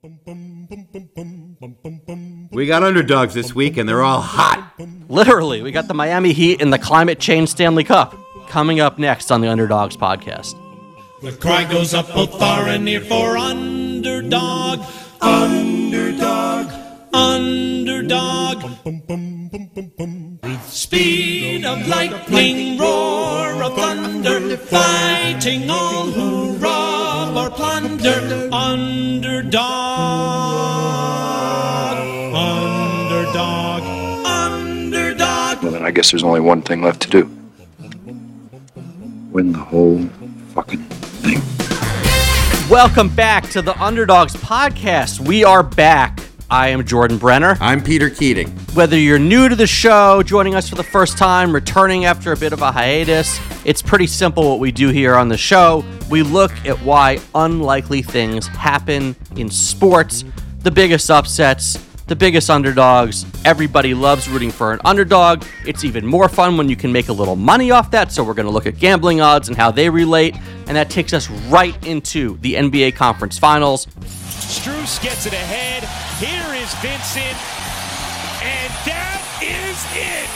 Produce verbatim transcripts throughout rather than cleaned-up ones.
We got underdogs this week, and they're all hot. Literally, we got the Miami Heat in the climate change Stanley Cup coming up next on the Underdogs podcast. The cry goes up both far and near for underdog, underdog, underdog. With speed of lightning, roar of thunder, fighting all who rob or plunder. Underdog, underdog, underdog. Well, then I guess there's only one thing left to do. Win the whole fucking thing. Welcome back to the Underdogs podcast. We are back. I am Jordan Brenner. I'm Peter Keating. Whether you're new to the show, joining us for the first time, returning after a bit of a hiatus, it's pretty simple what we do here on the show. We look at why unlikely things happen in sports, the biggest upsets, the biggest underdogs. Everybody loves rooting for an underdog. It's even more fun when you can make a little money off that, so we're going to look at gambling odds and how they relate, and that takes us right into the N B A Conference Finals. Strus gets it ahead. Here is Vincent, and that is it.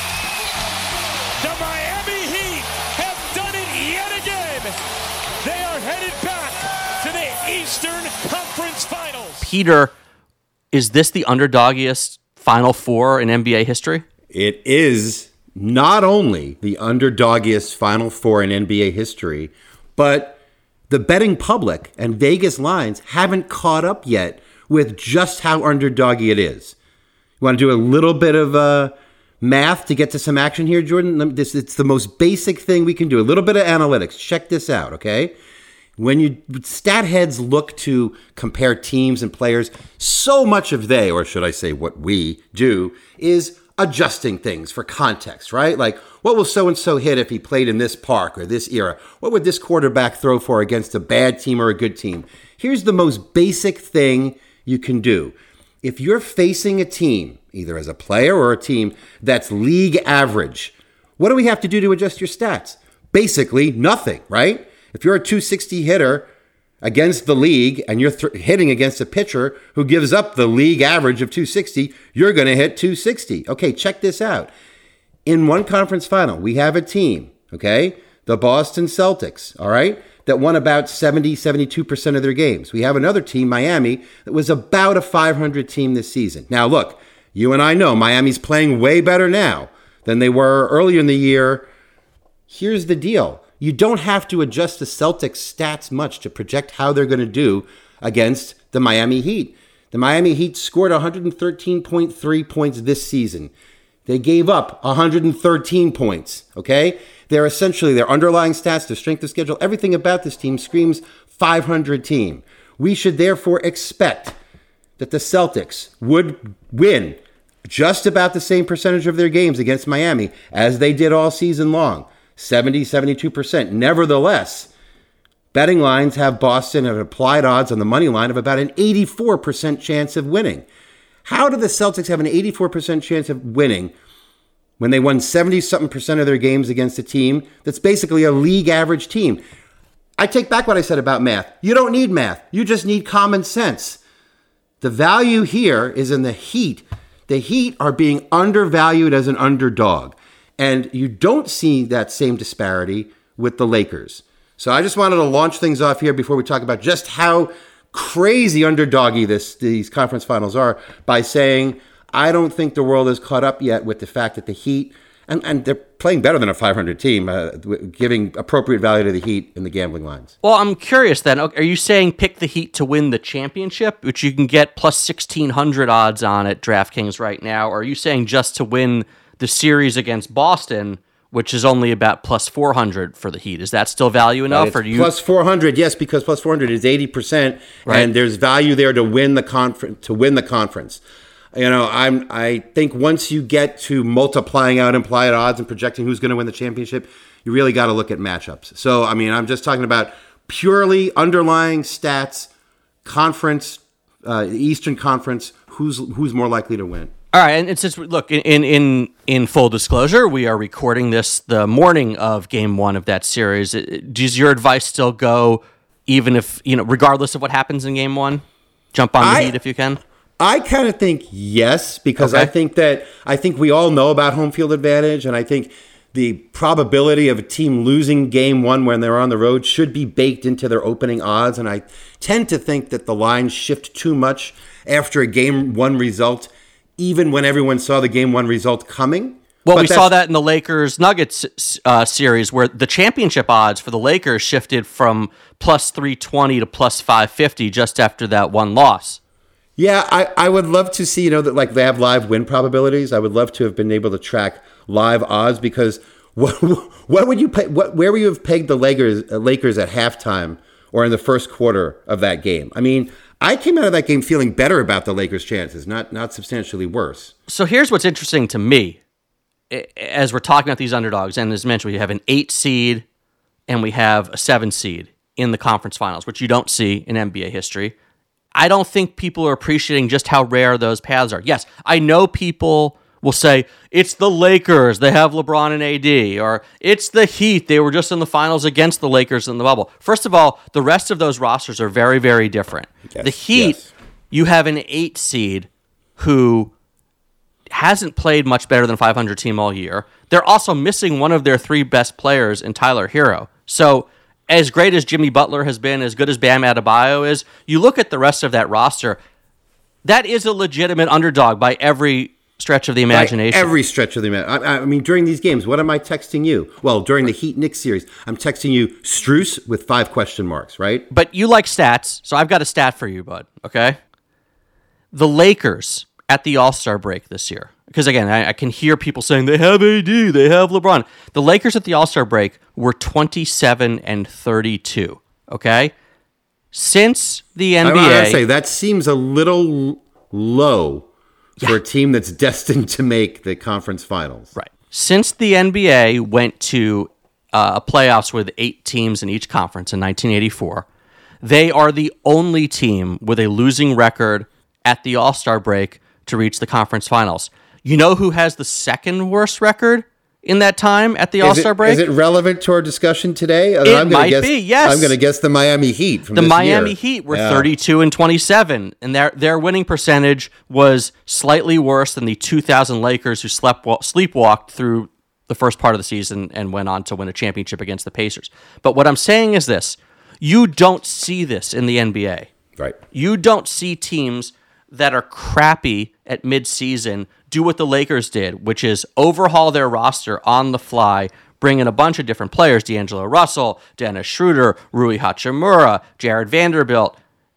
The Miami Heat have done it yet again. They are headed back to the Eastern Conference Finals. Peter, is this the underdoggiest Final Four in N B A history? It is not only the underdoggiest Final Four in N B A history, but the betting public and Vegas lines haven't caught up yet with just how underdoggy it is. You want to do a little bit of uh, math to get to some action here, Jordan? Let me, this, it's the most basic thing we can do. A little bit of analytics. Check this out, okay? When you stat heads look to compare teams and players, so much of they, or should I say what we do, is adjusting things for context, right? Like, what will so-and-so hit if he played in this park or this era? What would this quarterback throw for against a bad team or a good team? Here's the most basic thing you can do. If you're facing a team, either as a player or a team that's league average, what do we have to do to adjust your stats? Basically, nothing, right? If you're a two sixty hitter against the league and you're th- hitting against a pitcher who gives up the league average of two sixty, you're going to hit two sixty. Okay, check this out. In one conference final, we have a team, okay, the Boston Celtics, all right, that won about seventy, seventy-two percent of their games. We have another team, Miami, that was about a five hundred team this season. Now, look, you and I know Miami's playing way better now than they were earlier in the year. Here's the deal. You don't have to adjust the Celtics stats much to project how they're going to do against the Miami Heat. The Miami Heat scored one hundred thirteen point three points this season. They gave up one hundred thirteen points, okay? They're essentially, their underlying stats, their strength of schedule, everything about this team screams five hundred team. We should therefore expect that the Celtics would win just about the same percentage of their games against Miami as they did all season long. seventy, seventy-two percent. Nevertheless, betting lines have Boston at applied odds on the money line of about an eighty-four percent chance of winning. How do the Celtics have an eighty-four percent chance of winning when they won seventy-something percent of their games against a team that's basically a league average team? I take back what I said about math. You don't need math. You just need common sense. The value here is in the Heat. The Heat are being undervalued as an underdog. And you don't see that same disparity with the Lakers. So I just wanted to launch things off here before we talk about just how crazy underdoggy this these conference finals are by saying I don't think the world is caught up yet with the fact that the Heat, and, and they're playing better than a five hundred team, uh, giving appropriate value to the Heat in the gambling lines. Well, I'm curious then. Are you saying pick the Heat to win the championship, which you can get plus sixteen hundred odds on at DraftKings right now? Or are you saying just to win the series against Boston, which is only about plus four hundred for the Heat? Is that still value enough? Right, or do you... Plus four hundred, yes, because plus four hundred is eighty percent, right, and there's value there to win the conference. To win the conference, you know, I'm. I think once you get to multiplying out implied odds and projecting who's going to win the championship, you really got to look at matchups. So, I mean, I'm just talking about purely underlying stats, conference, uh, Eastern Conference. Who's who's more likely to win? All right, and since look in in in full disclosure, we are recording this the morning of Game One of that series. Does your advice still go, even if you know, regardless of what happens in Game One? Jump on the I- Heat if you can. I kind of think yes, because Okay. I think that I think we all know about home field advantage, and I think the probability of a team losing game one when they're on the road should be baked into their opening odds. And I tend to think that the lines shift too much after a game one result, even when everyone saw the game one result coming. Well, But we that's- saw that in the Lakers Nuggets uh, series, where the championship odds for the Lakers shifted from plus three twenty to plus five fifty just after that one loss. Yeah, I, I would love to see, you know, that like they have live win probabilities. I would love to have been able to track live odds, because what what would you pay, what where would you have pegged the Lakers uh, Lakers at halftime or in the first quarter of that game? I mean, I came out of that game feeling better about the Lakers' chances, not not substantially worse. So here's what's interesting to me I- as we're talking about these underdogs, and as mentioned, we have an eight seed and we have a seven seed in the conference finals, which you don't see in N B A history. I don't think people are appreciating just how rare those paths are. Yes, I know people will say, it's the Lakers, they have LeBron and A D, or it's the Heat, they were just in the finals against the Lakers in the bubble. First of all, the rest of those rosters are very, very different. Yes, the Heat, yes. you have an eight seed who hasn't played much better than five hundred team all year. They're also missing one of their three best players in Tyler Hero. So as great as Jimmy Butler has been, as good as Bam Adebayo is, you look at the rest of that roster, that is a legitimate underdog by every stretch of the imagination. By every stretch of the imagination. I, I mean, during these games, what am I texting you? Well, during the Heat Knicks series, I'm texting you Strus with five question marks, right? But you like stats, so I've got a stat for you, bud, okay? The Lakers at the All-Star break this year, because again, I, I can hear people saying they have A D, they have LeBron. The Lakers at the All-Star break were twenty-seven and thirty-two, okay? Since the N B A... I gotta say, that seems a little low for a team that's destined to make the conference finals. Right. Since the N B A went to uh, playoffs with eight teams in each conference in nineteen eighty-four, they are the only team with a losing record at the All-Star break to reach the conference finals. You know who has the second worst record in that time at the Is All-Star it, break? is it relevant to our discussion today? It I'm gonna might guess, be, yes. I'm going to guess the Miami Heat from The this Miami year. Heat were Yeah. thirty-two and twenty-seven, and their their winning percentage was slightly worse than the two thousand Lakers, who slept sleepwalked through the first part of the season and went on to win a championship against the Pacers. But what I'm saying is this: you don't see this in the N B A. Right. You don't see teams that are crappy at midseason do what the Lakers did, which is overhaul their roster on the fly, bring in a bunch of different players, D'Angelo Russell, Dennis Schroeder, Rui Hachimura, Jared Vanderbilt,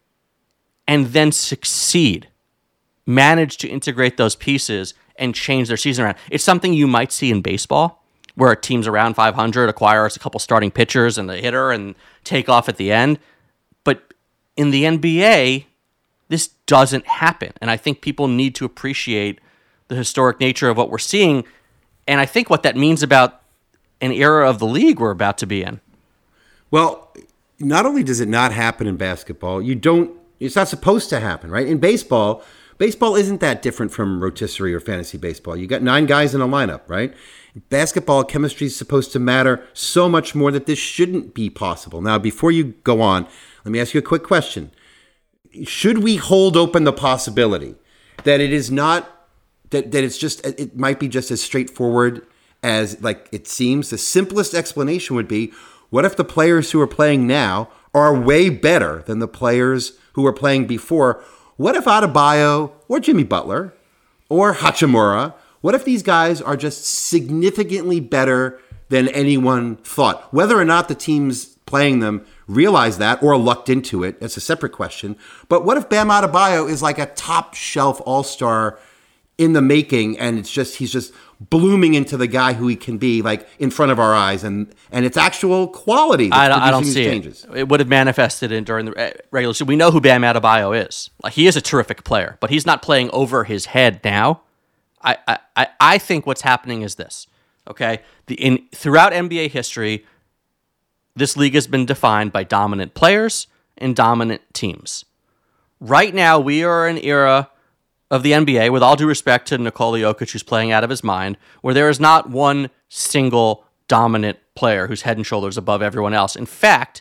and then succeed, manage to integrate those pieces and change their season around. It's something you might see in baseball, where a team's around five hundred, acquires a couple starting pitchers and a hitter and take off at the end. But in the N B A, this doesn't happen. And I think people need to appreciate the historic nature of what we're seeing. And I think what that means about an era of the league we're about to be in. Well, not only does it not happen in basketball, you don't, it's not supposed to happen, right? In baseball, baseball isn't that different from rotisserie or fantasy baseball. You got nine guys in a lineup, right? Basketball chemistry is supposed to matter so much more that this shouldn't be possible. Now, before you go on, let me ask you a quick question. Should we hold open the possibility that it is not, that, that it's just, it might be just as straightforward as like it seems? The simplest explanation would be, what if the players who are playing now are way better than the players who were playing before? What if Adebayo or Jimmy Butler or Hachimura, what if these guys are just significantly better than anyone thought? Whether or not the teams playing them realize that or lucked into it, that's a separate question. But what if Bam Adebayo is like a top shelf all-star in the making, and it's just he's just blooming into the guy who he can be, like in front of our eyes, and and it's actual quality that's I don't, I don't producing see these it. changes. It would have manifested in during the uh, regular season. We know who Bam Adebayo is. Like, he is a terrific player, but he's not playing over his head now. I I, I, I think what's happening is this. Okay, the in throughout N B A history, this league has been defined by dominant players and dominant teams. Right now, we are in an era of the N B A, with all due respect to Nikola Jokic, who's playing out of his mind, where there is not one single dominant player who's head and shoulders above everyone else. In fact,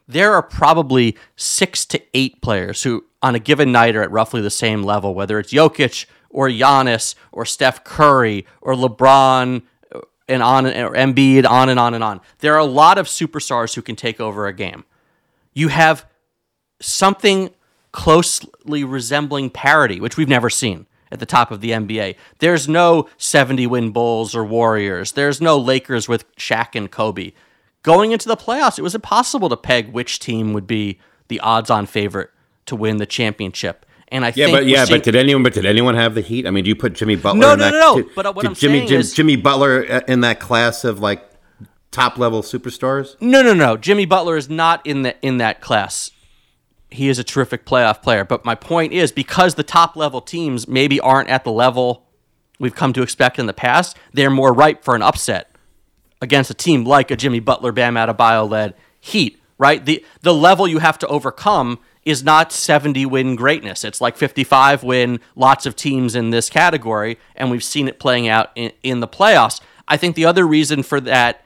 there are probably six to eight players who on a given night are at roughly the same level, whether it's Jokic or Giannis or Steph Curry or LeBron and on or Embiid, on and on and on. There are a lot of superstars who can take over a game. You have something closely resembling parity, which we've never seen at the top of the N B A. There's no seventy-win Bulls or Warriors. There's no Lakers with Shaq and Kobe. Going into the playoffs, it was impossible to peg which team would be the odds-on favorite to win the championship. And I yeah, think but yeah, seeing, but did anyone? But did anyone have the Heat? I mean, do you put Jimmy Butler? No, in no, that, no, no. Did, but what did I'm Jimmy, saying Jim, is Jimmy Butler in that class of like top level superstars? No, no, no. Jimmy Butler is not in the in that class. He is a terrific playoff player. But my point is, because the top level teams maybe aren't at the level we've come to expect in the past, they're more ripe for an upset against a team like a Jimmy Butler, Bam Adebayo-led Heat, right? The the level you have to overcome is not seventy-win greatness. It's like fifty-five-win, lots of teams in this category, and we've seen it playing out in, in the playoffs. I think the other reason for that,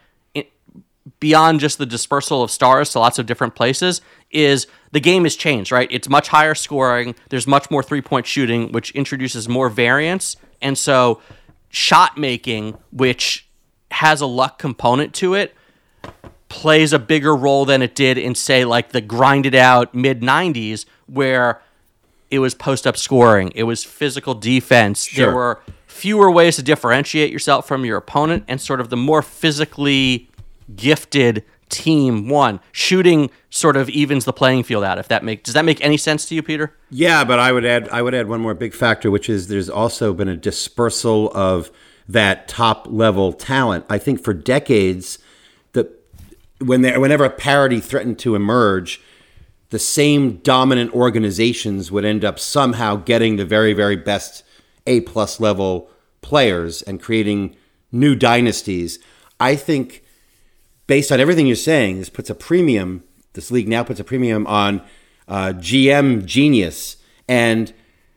beyond just the dispersal of stars to lots of different places, is the game has changed, right? It's much higher scoring. There's much more three-point shooting, which introduces more variance. And so shot making, which has a luck component to it, plays a bigger role than it did in, say, like the grinded out mid nineties, where it was post-up scoring. It was physical defense. Sure. There were fewer ways to differentiate yourself from your opponent, and sort of the more physically gifted team won. Shooting sort of evens the playing field out. If that make does that make any sense to you, Peter? Yeah, but I would add I would add one more big factor, which is there's also been a dispersal of that top level talent. I think for decades, the when there whenever a parity threatened to emerge, the same dominant organizations would end up somehow getting the very, very best A plus level players and creating new dynasties. I think, based on everything you're saying, this puts a premium, this league now puts a premium on uh, G M genius and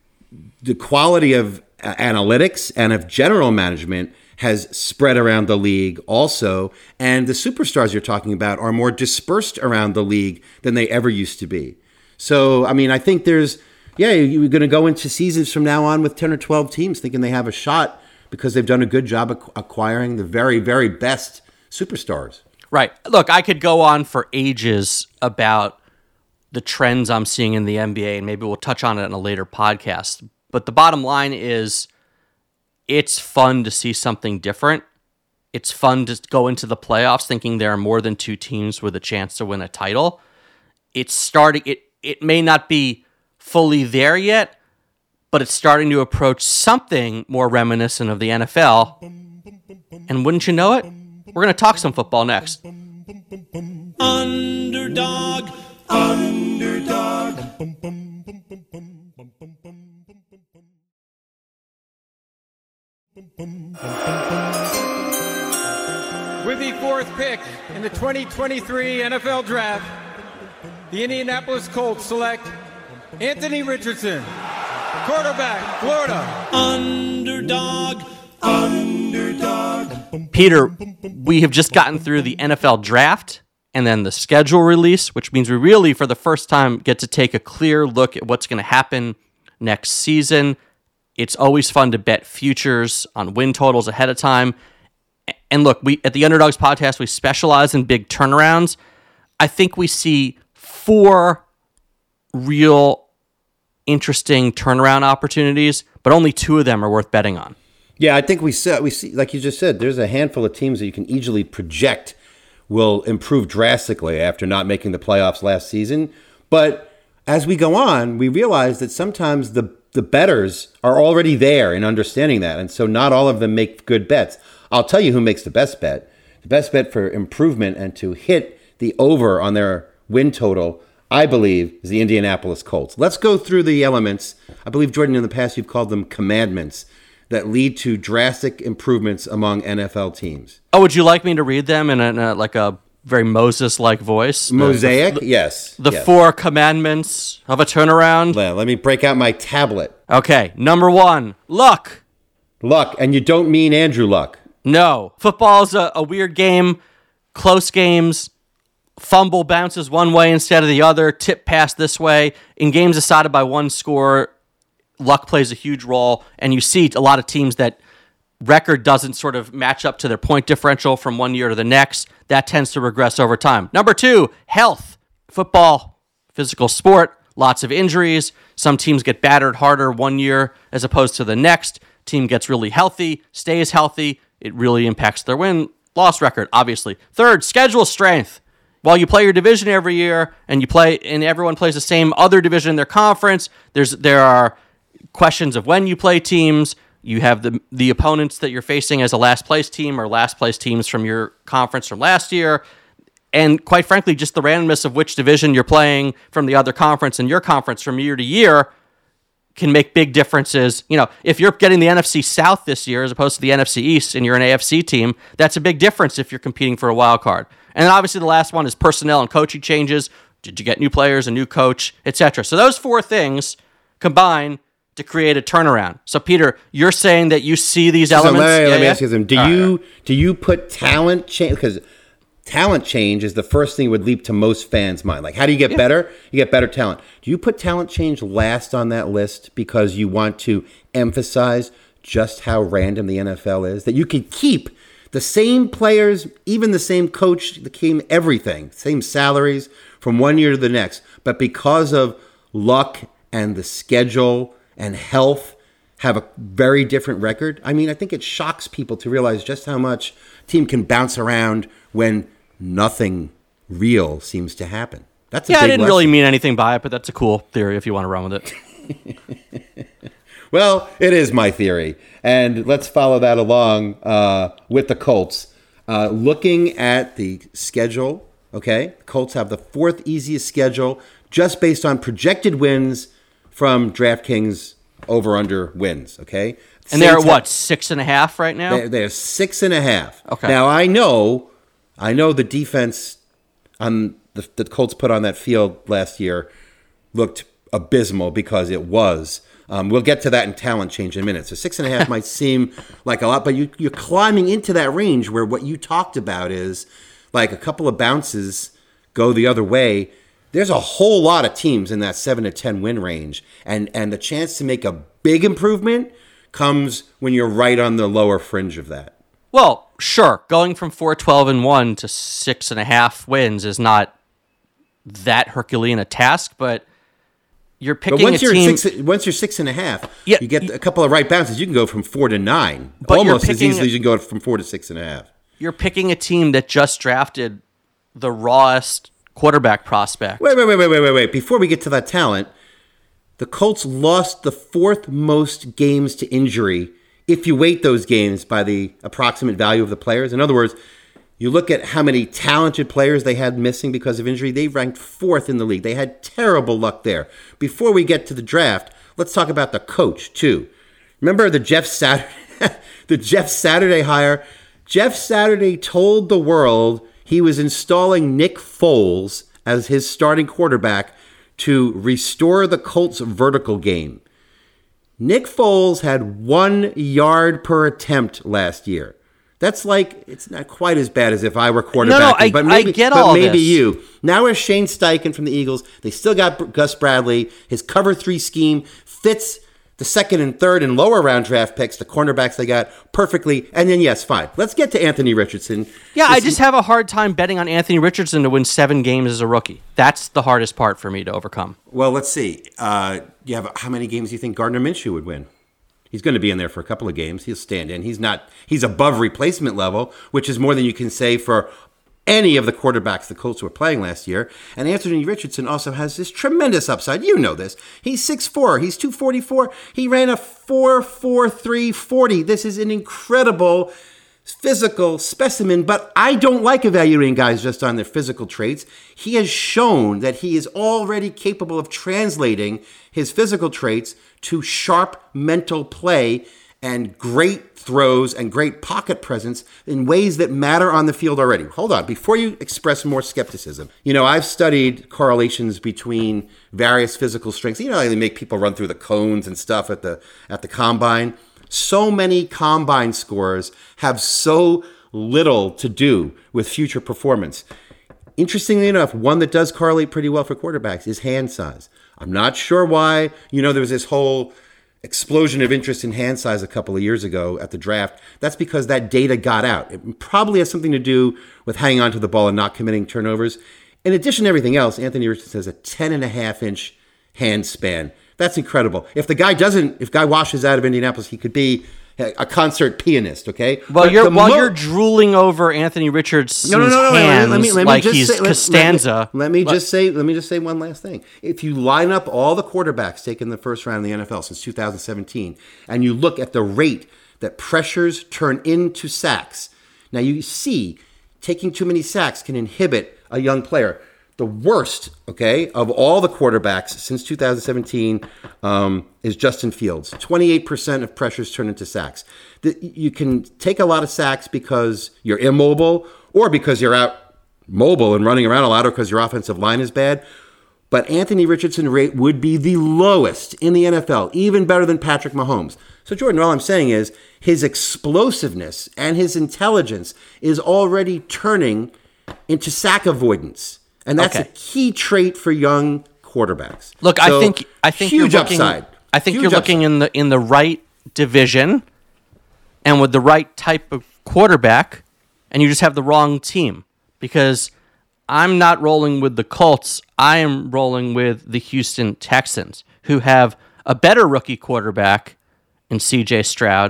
the quality of uh, analytics and of general management has spread around the league also. And the superstars you're talking about are more dispersed around the league than they ever used to be. So, I mean, I think there's, yeah, you're going to go into seasons from now on with ten or twelve teams thinking they have a shot because they've done a good job ac- acquiring the very, very best superstars. Right. Look, I could go on for ages about the trends I'm seeing in the N B A, and maybe we'll touch on it in a later podcast. But the bottom line is, it's fun to see something different. It's fun to go into the playoffs thinking there are more than two teams with a chance to win a title. It's starting. It it may not be fully there yet, but it's starting to approach something more reminiscent of the N F L. And wouldn't you know it, we're going to talk some football next. Underdog, underdog. With the fourth pick in the twenty twenty-three N F L Draft, the Indianapolis Colts select Anthony Richardson, quarterback, Florida. Underdog, underdog. Peter, we have just gotten through the N F L Draft and then the schedule release, which means we really, for the first time, get to take a clear look at what's going to happen next season. It's always fun to bet futures on win totals ahead of time. And look, we at the Underdogs podcast, we specialize in big turnarounds. I think we see four real interesting turnaround opportunities, but only two of them are worth betting on. Yeah, I think we see, we see, like you just said, there's a handful of teams that you can easily project will improve drastically after not making the playoffs last season. But as we go on, we realize that sometimes the the bettors are already there in understanding that. And so not all of them make good bets. I'll tell you who makes the best bet. The best bet for improvement and to hit the over on their win total, I believe, is the Indianapolis Colts. Let's go through the elements. I believe, Jordan, in the past you've called them commandments that lead to drastic improvements among N F L teams. Oh, would you like me to read them in a, in a like a very Moses-like voice? Mosaic? The, the, yes. The yes. four commandments of a turnaround? Let, let me break out my tablet. Okay, number one, luck. Luck, and you don't mean Andrew Luck. No. Football is a, a weird game. Close games fumble bounces one way instead of the other, tip pass this way. In games decided by one score, luck plays a huge role, and you see a lot of teams that record doesn't sort of match up to their point differential from one year to the next. That tends to regress over time. Number two, health. Football, physical sport, lots of injuries. Some teams get battered harder one year as opposed to the next. Team gets really healthy, stays healthy. It really impacts their win-loss record, obviously. Third, schedule strength. While you play your division every year and you play and everyone plays the same other division in their conference, there's there are questions of when you play teams. You have the the opponents that you're facing as a last place team or last place teams from your conference from last year. And quite frankly, just the randomness of which division you're playing from the other conference and your conference from year to year can make big differences. You know, if you're getting the N F C South this year as opposed to the N F C East and you're an A F C team, that's a big difference if you're competing for a wild card. And then obviously the last one is personnel and coaching changes. Did you get new players, a new coach, et cetera? So those four things combine to create a turnaround. So, Peter, you're saying that you see these elements. So let, yeah, let me yeah? ask you something. Do All you right. do you put talent change? Because talent change is the first thing that would leap to most fans' mind. Like, how do you get Yeah. better? You get better talent. Do you put talent change last on that list because you want to emphasize just how random the N F L is? That you could keep the same players, even the same coach, the same everything, same salaries from one year to the next, but because of luck and the schedule and health, have a very different record. I mean, I think it shocks people to realize just how much a team can bounce around when nothing real seems to happen. That's a Yeah, big I didn't lesson. really mean anything by it, but that's a cool theory if you want to run with it. Well, it is my theory. And let's follow that along uh, with the Colts. Uh, looking at the schedule, okay, Colts have the fourth easiest schedule just based on projected wins from DraftKings over-under wins, okay? And they're at Saints what, have- six and a half right now? They're, they're six and a half. Okay. Now, I know, I know the defense on the, the Colts put on that field last year looked abysmal because it was. Um, we'll get to that in talent change in a minute. So six and a half might seem like a lot, but you, you're climbing into that range where what you talked about is like a couple of bounces go the other way. There's a whole lot of teams in that seven to ten win range, and and the chance to make a big improvement comes when you're right on the lower fringe of that. Well, sure. Going from four twelve and one to six and a half wins is not that Herculean a task, but you're picking But once a you're team. six, once you're six and a half, Yeah, you get y- a couple of right bounces. You can go from four to nine, But you're almost as picking- easily as you can go from four to six and a half. You're picking a team that just drafted the rawest quarterback prospect. Wait, wait, wait, wait, wait, wait, wait. Before we get to that talent, the Colts lost the fourth most games to injury if you weight those games by the approximate value of the players. In other words, you look at how many talented players they had missing because of injury. They ranked fourth in the league. They had terrible luck there. Before we get to the draft, let's talk about the coach, too. Remember the Jeff Saturday, the Jeff Saturday hire? Jeff Saturday told the world he was installing Nick Foles as his starting quarterback to restore the Colts' vertical game. Nick Foles had one yard per attempt last year. That's like, it's not quite as bad as if I were quarterbacking. No, no, I- but I maybe, get but all maybe this. you. Now we're Shane Steichen from the Eagles. They still got Gus Bradley. His cover three scheme fits the second and third and lower round draft picks, the cornerbacks they got perfectly. And then, yes, fine. Let's get to Anthony Richardson. Yeah, I This- just have a hard time betting on Anthony Richardson to win seven games as a rookie. That's the hardest part for me to overcome. Well, let's see. Uh, you have how many games do you think Gardner Minshew would win? He's going to be in there for a couple of games. He'll stand in. He's not. He's above replacement level, which is more than you can say for any of the quarterbacks the Colts were playing last year. And Anthony Richardson also has this tremendous upside. You know this. He's six foot four. He's two forty-four. He ran a four four three forty. This is an incredible physical specimen, but I don't like evaluating guys just on their physical traits. He has shown that he is already capable of translating his physical traits to sharp mental play and great throws and great pocket presence in ways that matter on the field already. Hold on, before you express more skepticism. You know, I've studied correlations between various physical strengths. You know, how they make people run through the cones and stuff at the at the combine. So many combine scores have so little to do with future performance. interestingly enough, one that does correlate pretty well for quarterbacks is hand size. I'm not sure why. You know, there was this whole explosion of interest in hand size a couple of years ago at the draft. That's because that data got out. It probably has something to do with hanging onto the ball and not committing turnovers. In addition to everything else, Anthony Richardson has a ten and a half inch hand span. That's incredible. If the guy doesn't, if guy washes out of Indianapolis, he could be a concert pianist, okay? Well, But you're the while mo- you're drooling over Anthony Richardson's no, no, no, no, hands let me, let me like just he's say, let- Costanza. Let, me, let me just say, let me just say one last thing. If you line up all the quarterbacks taken in the first round in the N F L since two thousand seventeen, and you look at the rate that pressures turn into sacks, now you see taking too many sacks can inhibit a young player. The worst, okay, of all the quarterbacks since two thousand seventeen um, is Justin Fields. twenty-eight percent of pressures turn into sacks. The, you can take a lot of sacks because you're immobile or because you're out mobile and running around a lot or because your offensive line is bad. But Anthony Richardson rate would be the lowest in the N F L, even better than Patrick Mahomes. So, Jordan, all I'm saying is his explosiveness and his intelligence is already turning into sack avoidance. And that's Okay. a key trait for young quarterbacks. Look, So, I think I think huge you're looking. upside. I think Huge you're looking upside. in the in the right division, and with the right type of quarterback, and you just have the wrong team. Because I'm not rolling with the Colts. I am rolling with the Houston Texans, who have a better rookie quarterback in C J Stroud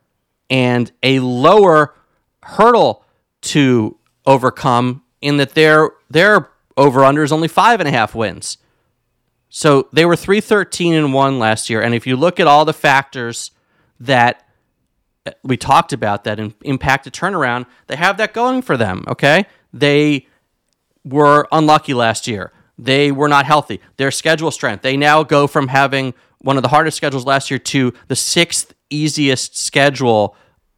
and a lower hurdle to overcome in that their their over-under is only five and a half wins. So they were three thirteen and one last year, and if you look at all the factors that we talked about that impact a turnaround, they have that going for them, okay? They were unlucky last year. They were not healthy. Their schedule strength. They now go from having one of the hardest schedules last year to the sixth easiest schedule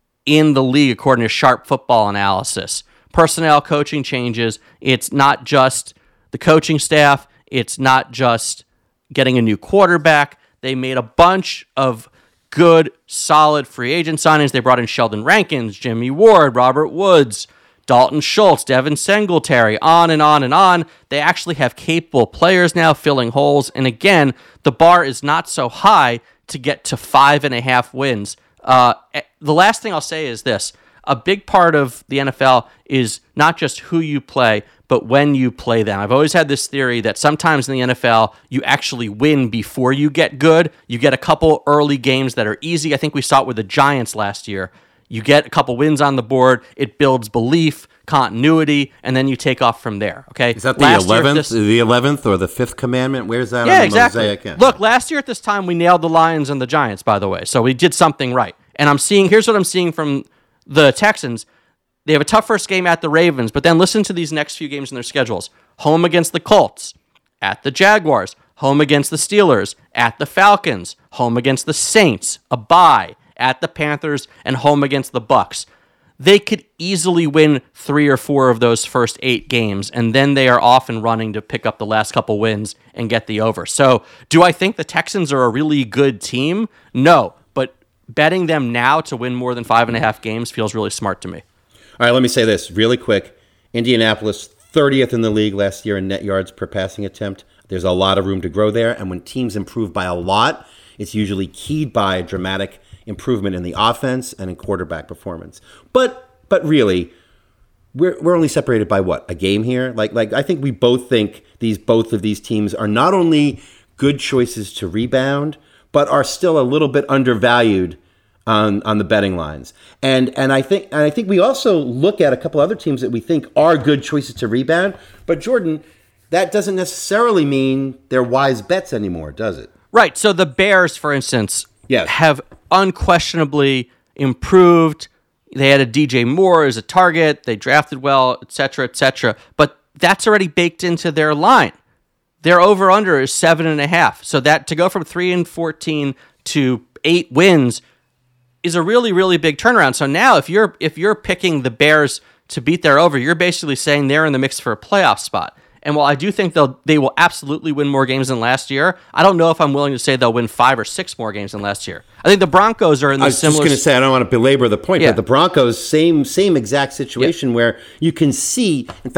in the league, according to Sharp Football Analysis. Personnel coaching changes. It's not just the coaching staff. It's not just getting a new quarterback. They made a bunch of good, solid free agent signings. They brought in Sheldon Rankins, Jimmy Ward, Robert Woods, Dalton Schultz, Devin Singletary, on and on and on. They actually have capable players now filling holes. And again, the bar is not so high to get to five and a half wins. Uh, the last thing I'll say is this. A big part of the N F L is not just who you play, but when you play them. I've always had this theory that sometimes in the N F L, you actually win before you get good. You get a couple early games that are easy. I think we saw it with the Giants last year. You get a couple wins on the board, it builds belief, continuity, and then you take off from there. Okay, Is that the Last year at eleventh, this- the eleventh, or the fifth commandment? Where's that yeah, on the exactly. mosaic? Yeah. Look, last year at this time, we nailed the Lions and the Giants, by the way. So we did something right. And I'm seeing, here's what I'm seeing from the Texans. They have a tough first game at the Ravens, but then listen to these next few games in their schedules. Home against the Colts, at the Jaguars, home against the Steelers, at the Falcons, home against the Saints, a bye, at the Panthers, and home against the Bucks. They could easily win three or four of those first eight games, and then they are off and running to pick up the last couple wins and get the over. So, do I think the Texans are a really good team? No, but betting them now to win more than five and a half games feels really smart to me. All right, let me say this really quick. Indianapolis, thirtieth in the league last year in net yards per passing attempt. There's a lot of room to grow there, and when teams improve by a lot, it's usually keyed by a dramatic improvement in the offense and in quarterback performance. But but really, we're we're only separated by what? A game here? Like like I think we both think these both of these teams are not only good choices to rebound, but are still a little bit undervalued on on the betting lines. And and I think and I think we also look at a couple other teams that we think are good choices to rebound. But Jordan, that doesn't necessarily mean they're wise bets anymore, does it? Right. So the Bears, for instance, Yes. have unquestionably improved. They had a D J Moore as a target. They drafted well, et cetera, et cetera. But that's already baked into their line. Their over-under is seven and a half. So that to go from three and fourteen to eight wins is a really, really big turnaround. So now if you're if you're picking the Bears to beat their over, you're basically saying they're in the mix for a playoff spot. And while I do think they'll they will absolutely win more games than last year, I don't know if I'm willing to say they'll win five or six more games than last year. I think the Broncos are in the I was similar. just going to say, I don't want to belabor the point, Yeah. but the Broncos, same same exact situation where you can see, in fact,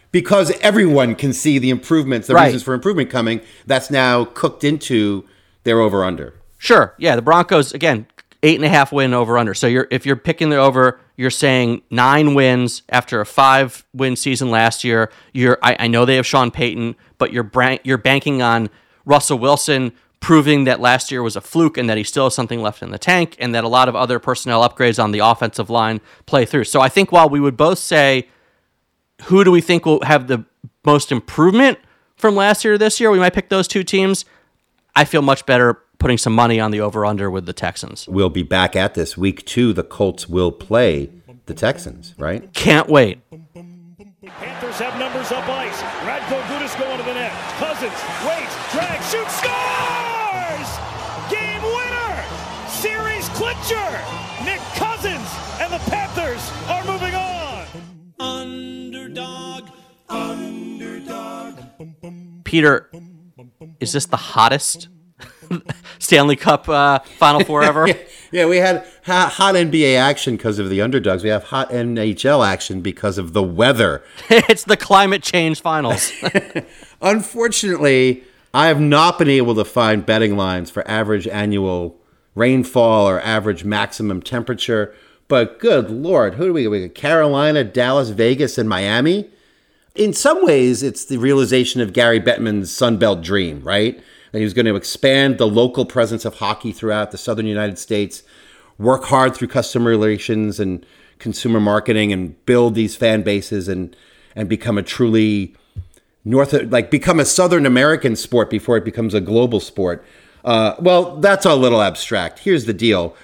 because everyone can see the improvements, the Right. reasons for improvement coming, that's now cooked into their over-under. Sure. Yeah, the Broncos, again, eight and a half win over-under. So you're if you're picking the over, you're saying nine wins after a five-win season last year. You're I, I know they have Sean Payton, but you're bran- you're banking on Russell Wilson proving that last year was a fluke and that he still has something left in the tank and that a lot of other personnel upgrades on the offensive line play through. So I think while we would both say, who do we think will have the most improvement from last year to this year, we might pick those two teams. I feel much better putting some money on the over-under with the Texans. We'll be back at this. Week two, the Colts will play the Texans, right? Can't wait. Panthers have numbers up ice. Radko Gudas going to the net. Cousins waits, drags, shoots, scores! Game winner! Series clincher! Nick Cousins and the Panthers are moving on. Underdog, underdog. Peter, is this the hottest Stanley Cup uh, Final Four ever? Yeah, we had hot, hot N B A action because of the underdogs. We have hot N H L action because of the weather. It's the climate change finals. Unfortunately, I have not been able to find betting lines for average annual rainfall or average maximum temperature. But good Lord, who do we get? We got Carolina, Dallas, Vegas, and Miami. In some ways, it's the realization of Gary Bettman's Sunbelt dream, right? That he was going to expand the local presence of hockey throughout the southern United States, work hard through customer relations and consumer marketing, and build these fan bases and and become a truly North, like become a Southern American sport before it becomes a global sport. Uh, well, that's a little abstract. Here's the deal.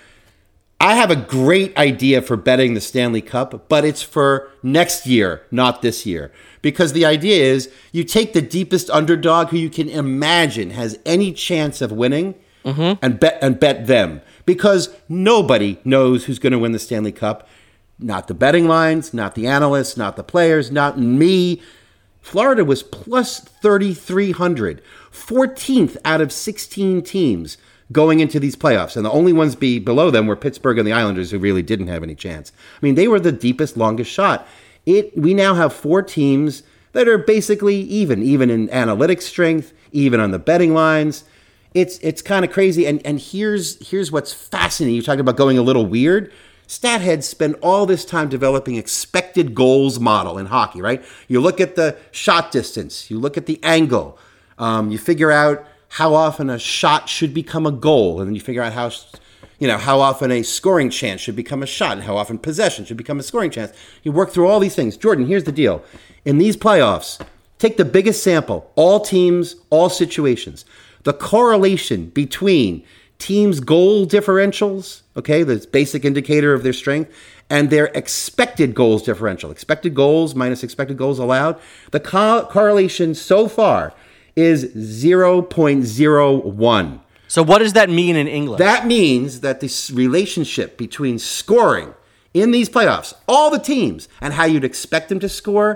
I have a great idea for betting the Stanley Cup, but it's for next year, not this year. Because the idea is you take the deepest underdog who you can imagine has any chance of winning mm-hmm. and bet and bet them. Because nobody knows who's going to win the Stanley Cup. Not the betting lines, not the analysts, not the players, not me. Florida was plus thirty-three hundred, fourteenth out of sixteen teams going into these playoffs. And the only ones be below them were Pittsburgh and the Islanders, who really didn't have any chance. I mean, they were the deepest, longest shot. It we now have four teams that are basically even, even in analytic strength, even on the betting lines. It's it's kind of crazy. And and here's here's what's fascinating. You're talking about going a little weird. Statheads spend all this time developing expected goals model in hockey, right? You look at the shot distance, you look at the angle, um, you figure out how often a shot should become a goal, and then you figure out how, you know, how often a scoring chance should become a shot, and how often possession should become a scoring chance. You work through all these things. Jordan, here's the deal. In these playoffs, take the biggest sample, all teams, all situations. The correlation between teams' goal differentials, okay, the basic indicator of their strength, and their expected goals differential, expected goals minus expected goals allowed, the co- correlation so far is zero point zero one. So what does that mean in English? That means that this relationship between scoring in these playoffs, all the teams, and how you'd expect them to score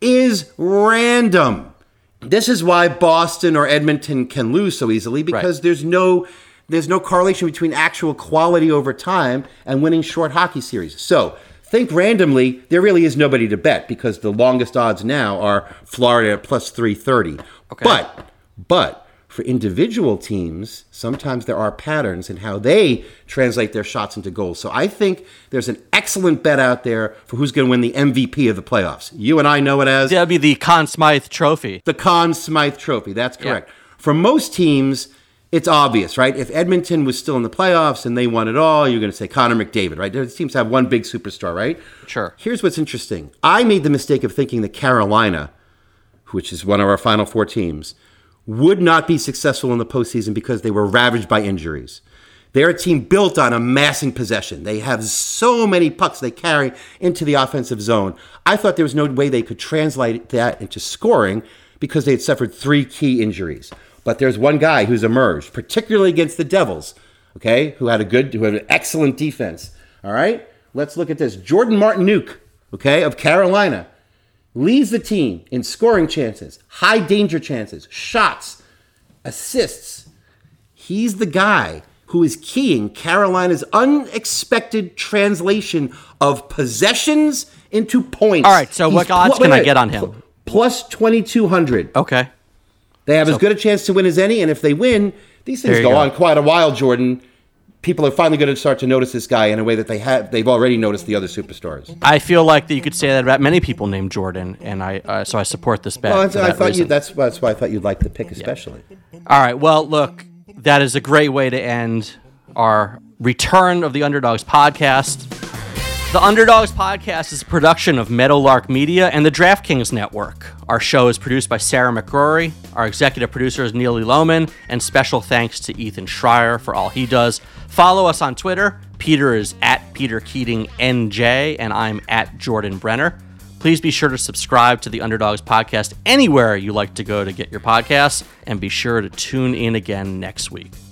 is random. This is why Boston or Edmonton can lose so easily, because right. there's no there's no correlation between actual quality over time and winning short hockey series. So think randomly, there really is nobody to bet because the longest odds now are Florida at plus three thirty. Okay. But, but for individual teams, sometimes there are patterns in how they translate their shots into goals. So I think there's an excellent bet out there for who's going to win the M V P of the playoffs. You and I know it as... That'd be the Conn Smythe Trophy. The Conn Smythe Trophy, that's correct. Yeah. For most teams, it's obvious, right? If Edmonton was still in the playoffs and they won it all, you're going to say Connor McDavid, right? Those teams have one big superstar, right? Sure. Here's what's interesting. I made the mistake of thinking that Carolina, which is one of our Final Four teams, would not be successful in the postseason because they were ravaged by injuries. They're a team built on amassing possession. They have so many pucks they carry into the offensive zone. I thought there was no way they could translate that into scoring because they had suffered three key injuries. But there's one guy who's emerged, particularly against the Devils, okay, who had a good, who had an excellent defense. All right, let's look at this. Jordan Martinook, okay, of Carolina, leads the team in scoring chances, high danger chances, shots, assists. He's the guy who is keying Carolina's unexpected translation of possessions into points. All right, so He's what odds pl- can wait, I get on him? plus twenty-two hundred. Okay. They have So- as good a chance to win as any, and if they win, these things There you go go. on quite a while, Jordan. People are finally going to start to notice this guy in a way that they have they've already noticed the other superstars. I feel like that you could say that about many people named Jordan, and I uh, so I support this bet. Well, for I, I that thought you reason. that's that's why I thought you'd like the pick especially. All right. Well, look, that is a great way to end our return of the Underdogs podcast. The Underdogs podcast is a production of Meadowlark Media and the DraftKings Network. Our show is produced by Sarah McCrory. Our executive producer is Neely Lohman, and special thanks to Ethan Schreier for all he does. Follow us on Twitter. Peter is at Peter Keating N J, and I'm at Jordan Brenner. Please be sure to subscribe to the Underdogs podcast anywhere you like to go to get your podcasts, and be sure to tune in again next week.